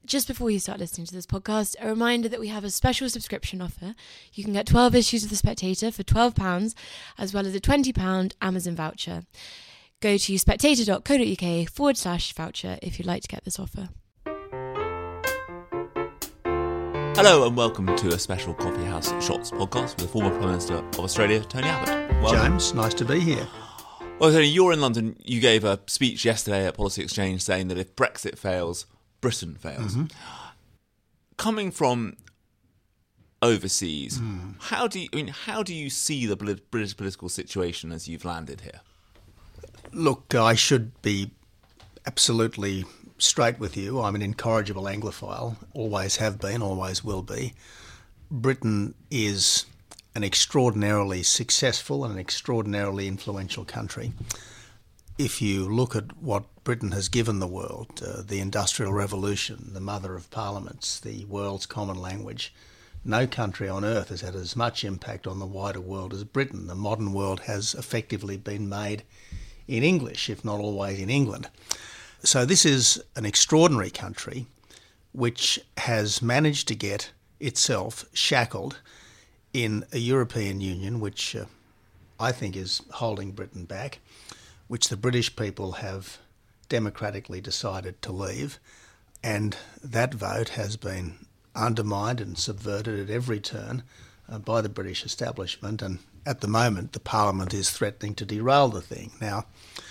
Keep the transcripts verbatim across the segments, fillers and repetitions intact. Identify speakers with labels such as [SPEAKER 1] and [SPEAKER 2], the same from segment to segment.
[SPEAKER 1] Just before you start listening to this podcast, a reminder that we have a special subscription offer. You can get twelve issues of The Spectator for twelve pounds, as well as a twenty pounds Amazon voucher. Go to spectator.co.uk forward slash voucher if you'd like to get this offer.
[SPEAKER 2] Hello and welcome to a special Coffee House Shots podcast with the former Prime Minister of Australia, Tony Abbott. Welcome.
[SPEAKER 3] James, nice to be here.
[SPEAKER 2] Well, Tony, you're in London. You gave a speech yesterday at Policy Exchange saying that if Brexit fails, Britain fails.
[SPEAKER 3] Mm-hmm.
[SPEAKER 2] Coming from overseas,
[SPEAKER 3] mm.
[SPEAKER 2] how do you, I mean, how do you see the British political situation as you've landed here?
[SPEAKER 3] Look, I should be absolutely straight with you. I'm an incorrigible Anglophile, always have been, always will be. Britain is an extraordinarily successful and an extraordinarily influential country. If you look at what Britain has given the world, uh, the Industrial Revolution, the mother of parliaments, the world's common language, no country on earth has had as much impact on the wider world as Britain. The modern world has effectively been made in English, if not always in England. So this is an extraordinary country which has managed to get itself shackled in a European Union which uh, I think is holding Britain back, which the British people have democratically decided to leave, and that vote has been undermined and subverted at every turn uh, by the British establishment, and at the moment the Parliament is threatening to derail the thing. Now,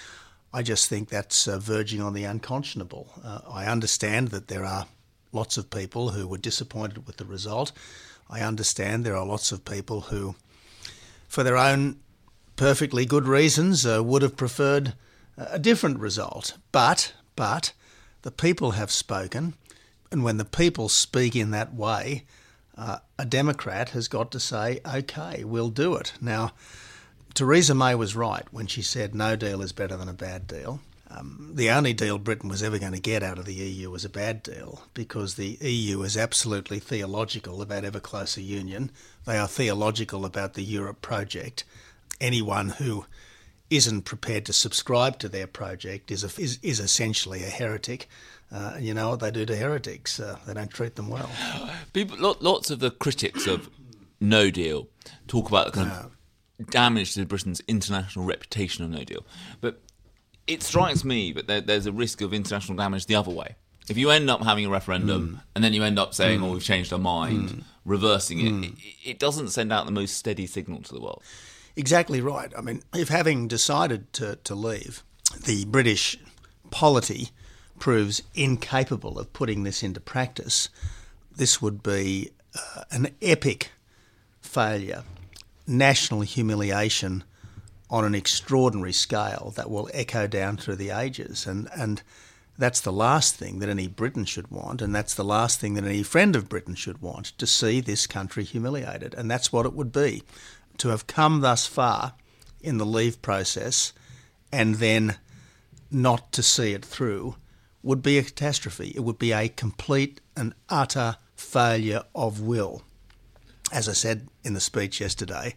[SPEAKER 3] I just think that's uh, verging on the unconscionable. Uh, I understand that there are lots of people who were disappointed with the result. I understand there are lots of people who, for their own perfectly good reasons, uh, would have preferred a different result. But, but, the people have spoken, and when the people speak in that way, uh, a Democrat has got to say, OK, we'll do it. Now, Theresa May was right when she said no deal is better than a bad deal. Um, the only deal Britain was ever going to get out of the E U was a bad deal, because the E U is absolutely theological about ever closer union. They are theological about the Europe project. Anyone who isn't prepared to subscribe to their project is a, is, is essentially a heretic. Uh, you know what they do to heretics? Uh, they don't treat them well.
[SPEAKER 2] People, lots of the critics of no deal talk about the kind
[SPEAKER 3] No.
[SPEAKER 2] of damage to Britain's international reputation of no deal. But it strikes me that there, there's a risk of international damage the other way. If you end up having a referendum mm. and then you end up saying, mm. oh, we've changed our mind, mm. reversing it, mm. it, it doesn't send out the most steady signal to the world.
[SPEAKER 3] Exactly right. I mean, if having decided to, to leave, the British polity proves incapable of putting this into practice, this would be uh, an epic failure, national humiliation on an extraordinary scale that will echo down through the ages. And, and that's the last thing that any Briton should want, and that's the last thing that any friend of Britain should want, to see this country humiliated. And that's what it would be. To have come thus far in the leave process and then not to see it through would be a catastrophe. It would be a complete and utter failure of will. As I said in the speech yesterday,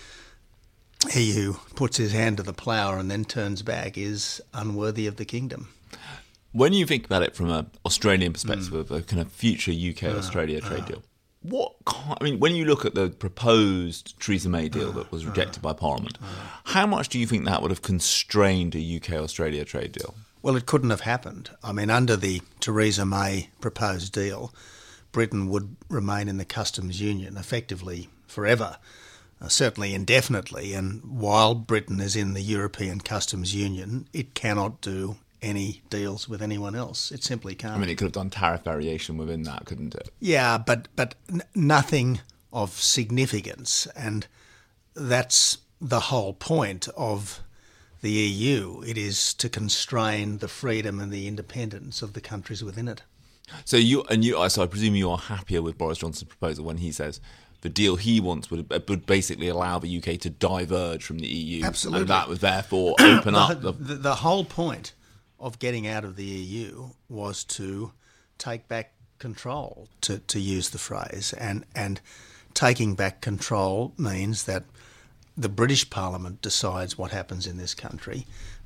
[SPEAKER 3] he who puts his hand to the plough and then turns back is unworthy of the kingdom.
[SPEAKER 2] When you think about it from an Australian perspective mm. of a kind of future U K-Australia uh, trade uh. deal, what I mean, when you look at the proposed Theresa May deal uh, that was rejected uh, by Parliament, uh, how much do you think that would have constrained a U K-Australia trade deal?
[SPEAKER 3] Well, it couldn't have happened. I mean, under the Theresa May proposed deal, Britain would remain in the customs union effectively forever, uh, certainly indefinitely. And while Britain is in the European customs union, it cannot do any deals with anyone else. It simply can't.
[SPEAKER 2] I mean, it could have done tariff variation within that, couldn't it?
[SPEAKER 3] Yeah, but but n- nothing of significance, and that's the whole point of the E U. It is to constrain the freedom and the independence of the countries within it.
[SPEAKER 2] So you and you, so I presume you are happier with Boris Johnson's proposal when he says the deal he wants would, would basically allow the U K to diverge from the E U.
[SPEAKER 3] Absolutely,
[SPEAKER 2] and that would therefore open
[SPEAKER 3] the,
[SPEAKER 2] up the,
[SPEAKER 3] the the whole point of getting out of the E U was to take back control, to, to use the phrase. And, and taking back control means that the British Parliament decides what happens in this country.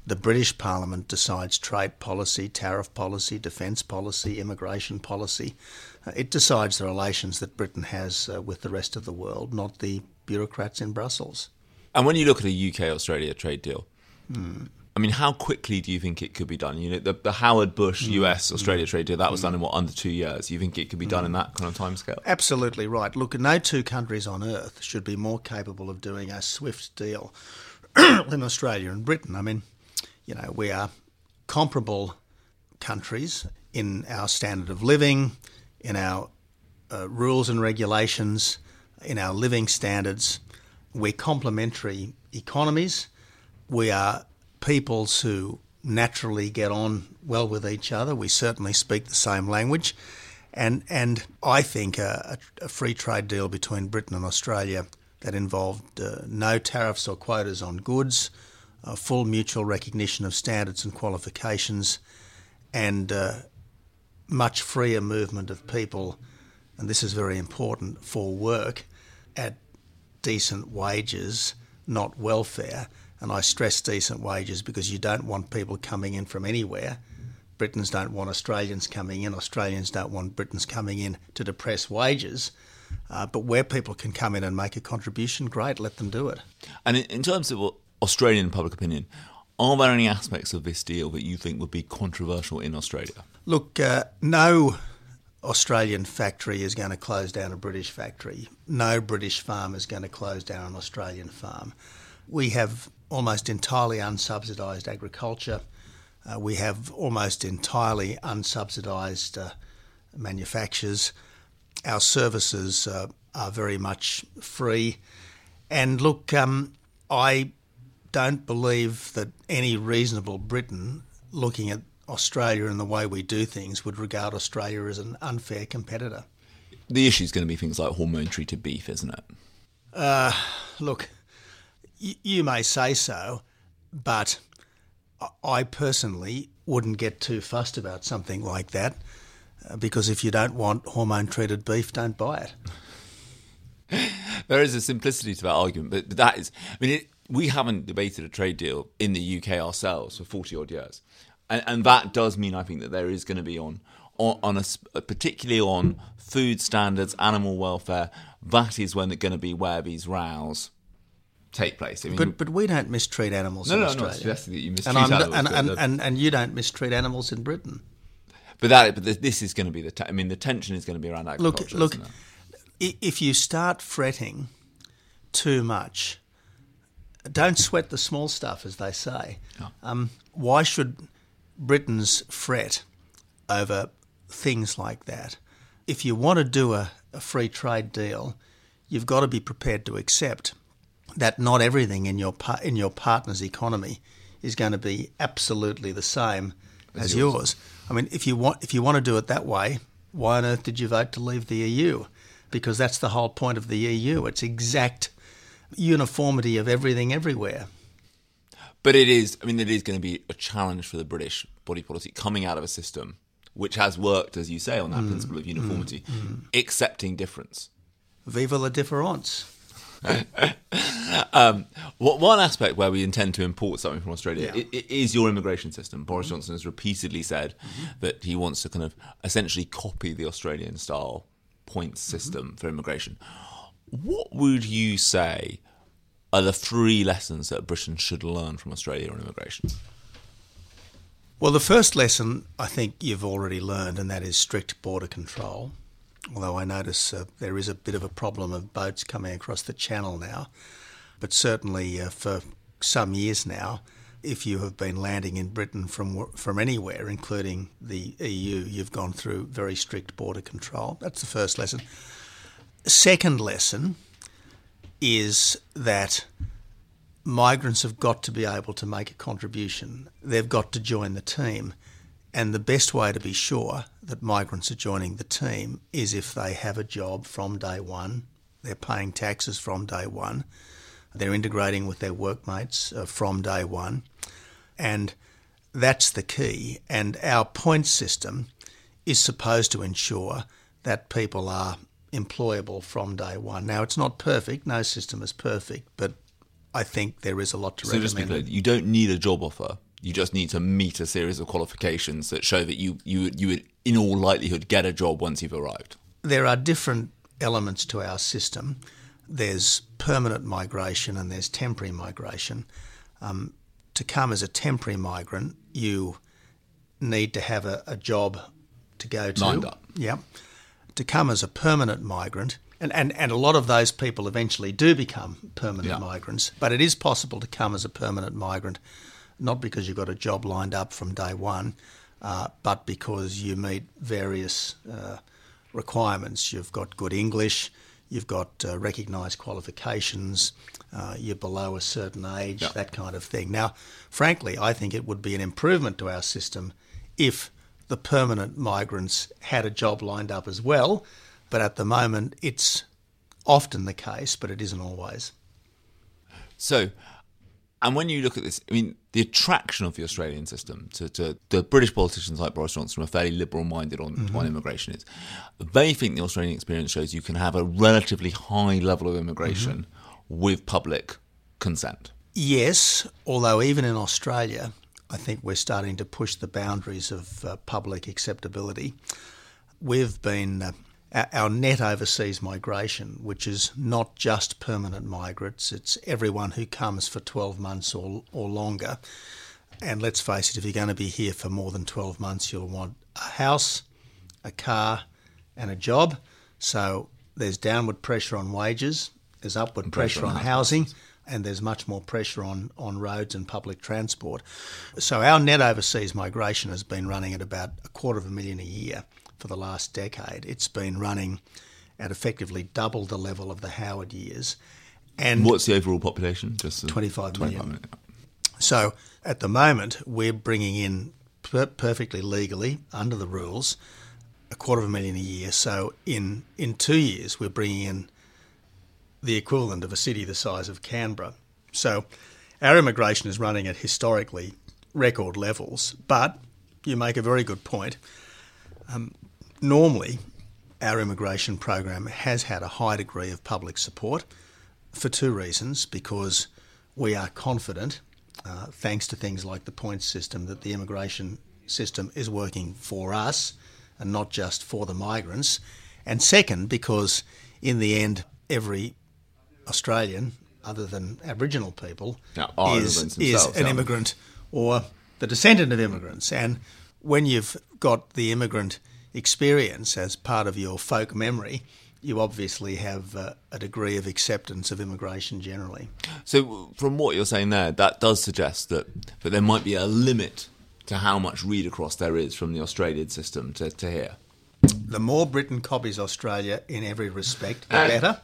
[SPEAKER 3] the British Parliament decides trade policy, tariff policy, defence policy, immigration policy. Uh, it decides the relations that Britain has uh, with the rest of the world, not the bureaucrats in Brussels.
[SPEAKER 2] And when you look at a U K-Australia trade deal, mm. I mean, how quickly do you think it could be done? You know, the, the Howard Bush mm. U S-Australia mm. trade deal, that was mm. done in, what, under two years? You think it could be done mm. in that kind of timescale?
[SPEAKER 3] Absolutely right. Look, no two countries on earth should be more capable of doing a swift deal than Australia and Britain. I mean, you know, we are comparable countries in our standard of living, in our uh, rules and regulations, in our living standards. We're complementary economies. We are peoples who naturally get on well with each other. We certainly speak the same language. And and I think a, a free trade deal between Britain and Australia that involved uh, no tariffs or quotas on goods, uh, full mutual recognition of standards and qualifications, and uh, much freer movement of people, and this is very important, for work at decent wages, not welfare. And I stress decent wages because you don't want people coming in from anywhere. Britons don't want Australians coming in. Australians don't want Britons coming in to depress wages. Uh, but where people can come in and make a contribution, great, let them do it.
[SPEAKER 2] And in, in terms of Australian public opinion, are there any aspects of this deal that you think would be controversial in Australia?
[SPEAKER 3] Look, uh, no Australian factory is going to close down a British factory. No British farm is going to close down an Australian farm. We have almost entirely unsubsidised agriculture. Uh, we have almost entirely unsubsidised uh, manufacturers. Our services uh, are very much free. And look, um, I don't believe that any reasonable Briton looking at Australia and the way we do things would regard Australia as an unfair competitor.
[SPEAKER 2] The issue is going to be things like hormone-treated beef, isn't it?
[SPEAKER 3] Uh, look, y- you may say so, but I personally wouldn't get too fussed about something like that, uh, because if you don't want hormone-treated beef, don't buy it.
[SPEAKER 2] There is a simplicity to that argument, but that is, I mean, it, we haven't debated a trade deal in the U K ourselves for forty odd years. And, and that does mean, I think, that there is going to be on, on, on a, particularly on food standards, animal welfare, that is when it's going to be where these rows take place. I mean,
[SPEAKER 3] but but we don't mistreat animals
[SPEAKER 2] no,
[SPEAKER 3] in
[SPEAKER 2] no,
[SPEAKER 3] Australia.
[SPEAKER 2] No, I'm not suggesting that you mistreat
[SPEAKER 3] and
[SPEAKER 2] animals.
[SPEAKER 3] And, and,
[SPEAKER 2] the,
[SPEAKER 3] and, and you don't mistreat animals in Britain.
[SPEAKER 2] But that, but this is going to be the. Te- I mean, the tension is going to be around agriculture.
[SPEAKER 3] Look, look.
[SPEAKER 2] Isn't it?
[SPEAKER 3] If you start fretting too much, don't sweat the small stuff, as they say.
[SPEAKER 2] Oh.
[SPEAKER 3] Um, why should Britons fret over things like that? If you want to do a, a free trade deal, you've got to be prepared to accept that not everything in your par- in your partner's economy is going to be absolutely the same as, as yours. yours. I mean, if you want if you want to do it that way, why on earth did you vote to leave the E U? Because that's the whole point of the E U. It's exact uniformity of everything everywhere.
[SPEAKER 2] But it is, I mean, it is going to be a challenge for the British body policy coming out of a system which has worked, as you say, on that mm, principle of uniformity, mm, mm. accepting difference.
[SPEAKER 3] Vive la différence.
[SPEAKER 2] um, what, one aspect where we intend to import something from Australia
[SPEAKER 3] yeah.
[SPEAKER 2] it, it is your immigration system. Boris Johnson has repeatedly said mm-hmm. that he wants to kind of essentially copy the Australian style points system mm-hmm. for immigration. What would you say are the three lessons that Britain should learn from Australia on immigration?
[SPEAKER 3] Well, the first lesson I think you've already learned, and that is strict border control. Although I notice uh, there is a bit of a problem of boats coming across the channel now. But certainly uh, for some years now, if you have been landing in Britain from from anywhere, including the E U, you've gone through very strict border control. That's the first lesson. Second lesson is that migrants have got to be able to make a contribution. They've got to join the team. And the best way to be sure that migrants are joining the team is if they have a job from day one, they're paying taxes from day one, they're integrating with their workmates uh, from day one. And that's the key. And our points system is supposed to ensure that people are employable from day one. Now, it's not perfect. No system is perfect, but I think there is a lot to
[SPEAKER 2] so
[SPEAKER 3] recommend.
[SPEAKER 2] Just be clear, you don't need a job offer You just need to meet a series of qualifications that show that you you would, you would in all likelihood get a job once you've arrived.
[SPEAKER 3] There are different elements to our system. There's permanent migration and there's temporary migration. Um, to come as a temporary migrant, you need to have a, a job to go to.
[SPEAKER 2] Lined up.
[SPEAKER 3] Yeah. To come as a permanent migrant, and, and, and a lot of those people eventually do become permanent
[SPEAKER 2] Yeah.
[SPEAKER 3] migrants, but it is possible to come as a permanent migrant, not because you've got a job lined up from day one, uh, but because you meet various uh, requirements. You've got good English, you've got uh, recognised qualifications, uh, you're below a certain age,
[SPEAKER 2] Yeah.
[SPEAKER 3] that kind of thing. Now, frankly, I think it would be an improvement to our system if the permanent migrants had a job lined up as well, but at the moment it's often the case, but it isn't always.
[SPEAKER 2] So, and when you look at this, I mean, the attraction of the Australian system to, to the British politicians like Boris Johnson, who are fairly liberal-minded on, mm-hmm. on immigration, is they think the Australian experience shows you can have a relatively high level of immigration mm-hmm. with public consent.
[SPEAKER 3] Yes, although even in Australia, I think we're starting to push the boundaries of uh, public acceptability. We've been... Uh, Our net overseas migration, which is not just permanent migrants, it's everyone who comes for twelve months or, or longer. And let's face it, if you're going to be here for more than twelve months, you'll want a house, a car and a job. So there's downward pressure on wages, there's upward
[SPEAKER 2] and
[SPEAKER 3] pressure,
[SPEAKER 2] pressure
[SPEAKER 3] on,
[SPEAKER 2] on
[SPEAKER 3] housing,
[SPEAKER 2] houses.
[SPEAKER 3] And there's much more pressure on, on roads and public transport. So our net overseas migration has been running at about a quarter of a million a year. For the last decade, it's been running at effectively double the level of the Howard years. And
[SPEAKER 2] what's the overall population? Just
[SPEAKER 3] twenty-five million.
[SPEAKER 2] twenty-five million.
[SPEAKER 3] So at the moment, we're bringing in per- perfectly legally, under the rules, a quarter of a million a year. So in, in two years, we're bringing in the equivalent of a city the size of Canberra. So our immigration is running at historically record levels. But you make a very good point. Um, normally, our immigration program has had a high degree of public support for two reasons. Because we are confident, uh, thanks to things like the points system, that the immigration system is working for us and not just for the migrants. And second, because in the end, every Australian, other than Aboriginal people,
[SPEAKER 2] yeah, oh,
[SPEAKER 3] is, is an yeah. immigrant or the descendant of immigrants. And when you've got the immigrant experience as part of your folk memory, you obviously have uh, a degree of acceptance of immigration generally.
[SPEAKER 2] So from what you're saying there, that does suggest that, that there might be a limit to how much read across there is from the Australian system to, to here.
[SPEAKER 3] The more Britain copies Australia in every respect, the better.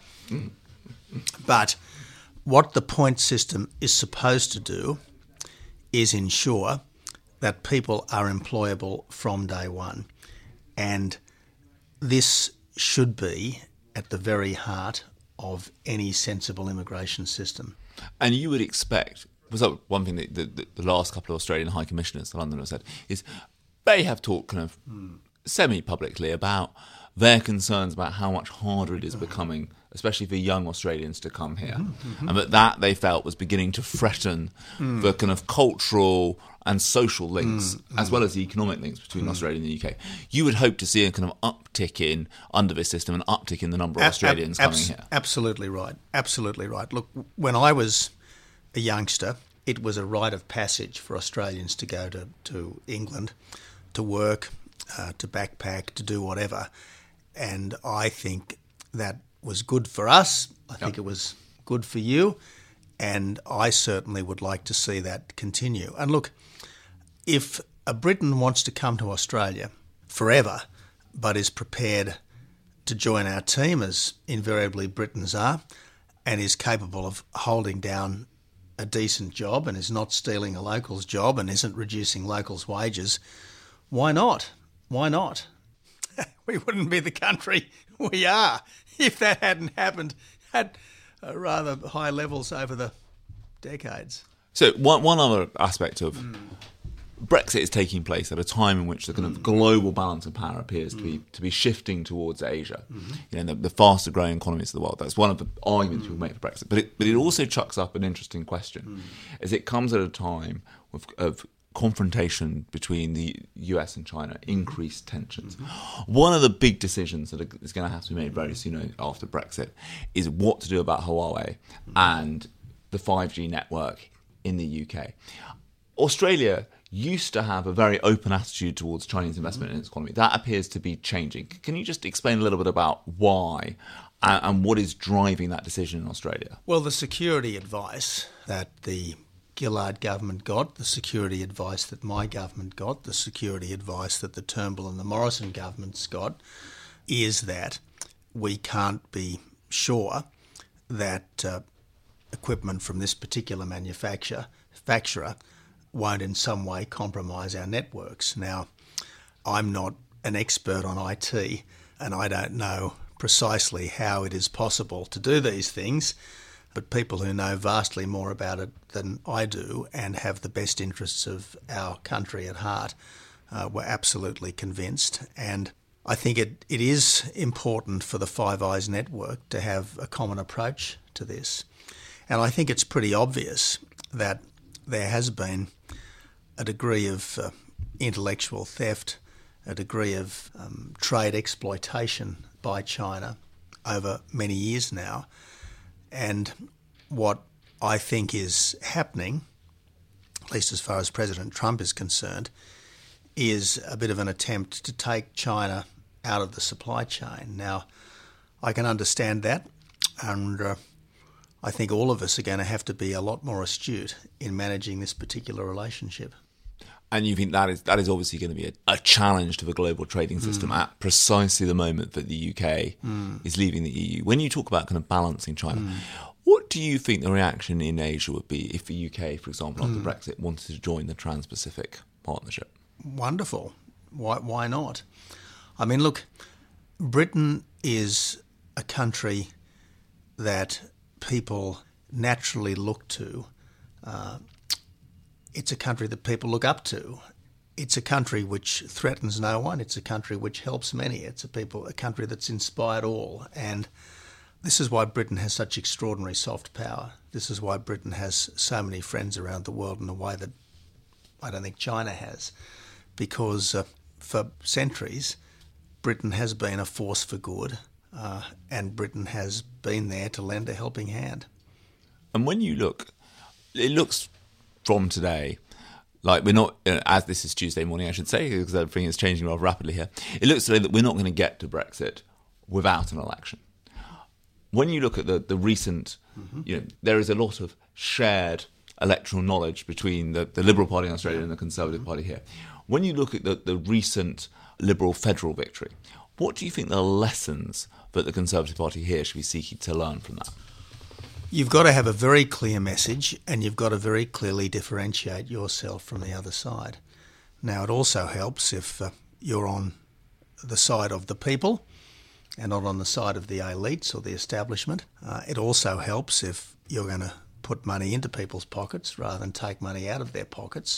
[SPEAKER 3] But what the point system is supposed to do is ensure that people are employable from day one. And this should be at the very heart of any sensible immigration system.
[SPEAKER 2] And you would expect, was that one thing that the, the last couple of Australian High Commissioners, the Londoner, said, is they have talked kind of mm. semi-publicly about their concerns about how much harder it is becoming, especially for young Australians to come here. Mm-hmm. And that that they felt was beginning to threaten mm. the kind of cultural and social links, mm, as mm. well as the economic links between mm. Australia and the U K. You would hope to see a kind of uptick in, under this system, an uptick in the number of Australians ab- ab- coming here.
[SPEAKER 3] Absolutely right. Absolutely right. Look, when I was a youngster, it was a rite of passage for Australians to go to, to England, to work, uh, to backpack, to do whatever. And I think that was good for us. I think yep. it was good for you. And I certainly would like to see that continue. And look, if a Briton wants to come to Australia forever, but is prepared to join our team, as invariably Britons are, and is capable of holding down a decent job and is not stealing a local's job and isn't reducing locals' wages, why not? Why not? We wouldn't be the country we are if that hadn't happened at uh, rather high levels over the decades.
[SPEAKER 2] So one one other aspect of mm. Brexit is taking place at a time in which the kind of global balance of power appears mm. to be to be shifting towards Asia. Mm-hmm. You know, the, the faster growing economies of the world. That's one of the arguments mm. people make for Brexit. But it but it also chucks up an interesting question, mm. as it comes at a time of, of confrontation between the U S and China increased tensions. Mm-hmm. One of the big decisions that is going to have to be made very soon after Brexit is what to do about Huawei mm-hmm. and the five G network in the U K. Australia used to have a very open attitude towards Chinese investment mm-hmm. in its economy. That appears to be changing. Can you just explain a little bit about why and, and what is driving that decision in Australia?
[SPEAKER 3] Well, the security advice that the Gillard government got, the security advice that my government got, the security advice that the Turnbull and the Morrison governments got, is that we can't be sure that uh, equipment from this particular manufacturer, manufacturer won't in some way compromise our networks. Now, I'm not an expert on I T, and I don't know precisely how it is possible to do these things, but people who know vastly more about it than I do and have the best interests of our country at heart uh, were absolutely convinced. And I think it, it is important for the Five Eyes network to have a common approach to this. And I think it's pretty obvious that there has been a degree of uh, intellectual theft, a degree of um, trade exploitation by China over many years now. And what I think is happening, at least as far as President Trump is concerned, is a bit of an attempt to take China out of the supply chain. Now, I can understand that, and uh, I think all of us are going to have to be a lot more astute in managing this particular relationship.
[SPEAKER 2] And you think that is that is obviously going to be a, a challenge to the global trading system mm. at precisely the moment that the U K mm. is leaving the E U. When you talk about kind of balancing China, mm. what do you think the reaction in Asia would be if the U K, for example, after mm. Brexit, wanted to join the Trans-Pacific Partnership?
[SPEAKER 3] Wonderful. Why, why not? I mean, look, Britain is a country that people naturally look to. Uh, It's a country that people look up to. It's a country which threatens no one. It's a country which helps many. It's a people, a country that's inspired all. And this is why Britain has such extraordinary soft power. This is why Britain has so many friends around the world in a way that I don't think China has. Because uh, for centuries, Britain has been a force for good, uh, and Britain has been there to lend a helping hand.
[SPEAKER 2] And when you look, it looks from today, like we're not, uh, as this is Tuesday morning, I should say, because everything is changing rather rapidly here. It looks today that we're not going to get to Brexit without an election. When you look at the, the recent, mm-hmm. you know, there is a lot of shared electoral knowledge between the, the Liberal Party in Australia and the Conservative mm-hmm. Party here. When you look at the, the recent Liberal federal victory, what do you think the lessons that the Conservative Party here should be seeking to learn from that?
[SPEAKER 3] You've got to have a very clear message, and you've got to very clearly differentiate yourself from the other side. Now, it also helps if uh, you're on the side of the people and not on the side of the elites or the establishment. Uh, it also helps if you're going to put money into people's pockets rather than take money out of their pockets.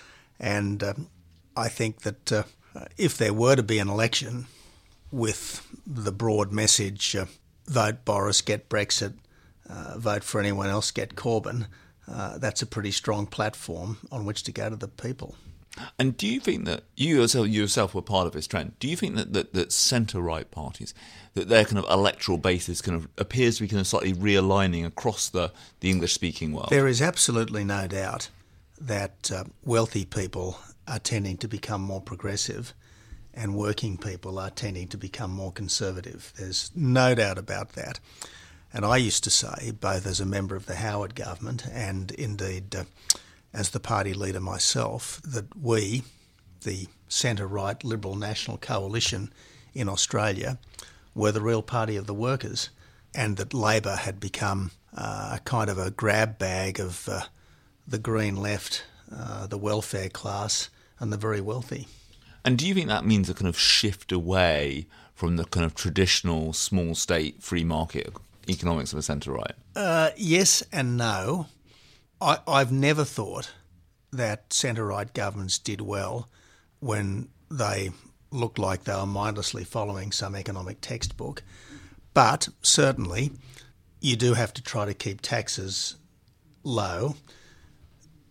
[SPEAKER 3] And um, I think that uh, if there were to be an election with the broad message, uh, vote Boris, get Brexit, Uh, vote for anyone else, get Corbyn, uh, that's a pretty strong platform on which to go to the people.
[SPEAKER 2] And do you think that you yourself, you yourself were part of this trend? Do you think that, that, that centre-right parties, that their kind of electoral basis kind of appears to be kind of slightly realigning across the, the English-speaking world?
[SPEAKER 3] There is absolutely no doubt that uh, wealthy people are tending to become more progressive and working people are tending to become more conservative. There's no doubt about that. And I used to say, both as a member of the Howard government and indeed uh, as the party leader myself, that we, the centre-right Liberal National Coalition in Australia, were the real party of the workers, and that Labor had become uh, a kind of a grab bag of uh, the Green left, uh, the welfare class and the very wealthy.
[SPEAKER 2] And do you think that means a kind of shift away from the kind of traditional small state free market economics of a centre-right?
[SPEAKER 3] Uh, yes and no. I, I've never thought that centre-right governments did well when they looked like they were mindlessly following some economic textbook. But certainly you do have to try to keep taxes low.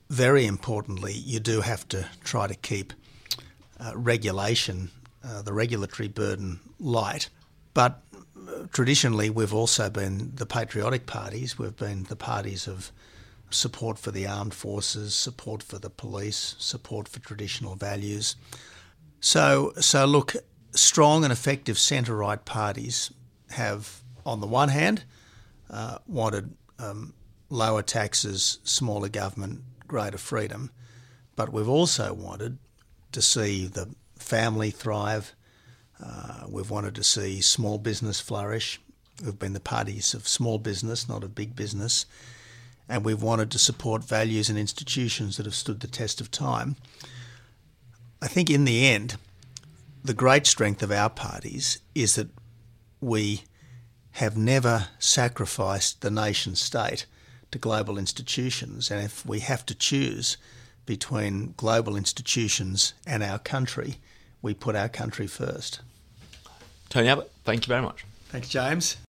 [SPEAKER 3] very importantly, you do have to try to keep uh, regulation, uh, the regulatory burden light. But uh, traditionally, we've also been the patriotic parties. We've been the parties of support for the armed forces, support for the police, support for traditional values. So, so look, strong and effective centre-right parties have, on the one hand, uh, wanted um, lower taxes, smaller government, greater freedom, but we've also wanted to see the family thrive. Uh, we've wanted to see small business flourish. We've been the parties of small business, not of big business. And we've wanted to support values and institutions that have stood the test of time. I think in the end, the great strength of our parties is that we have never sacrificed the nation state to global institutions. And if we have to choose between global institutions and our country, we put our country first.
[SPEAKER 2] Tony Abbott, thank you very much.
[SPEAKER 3] Thanks, James.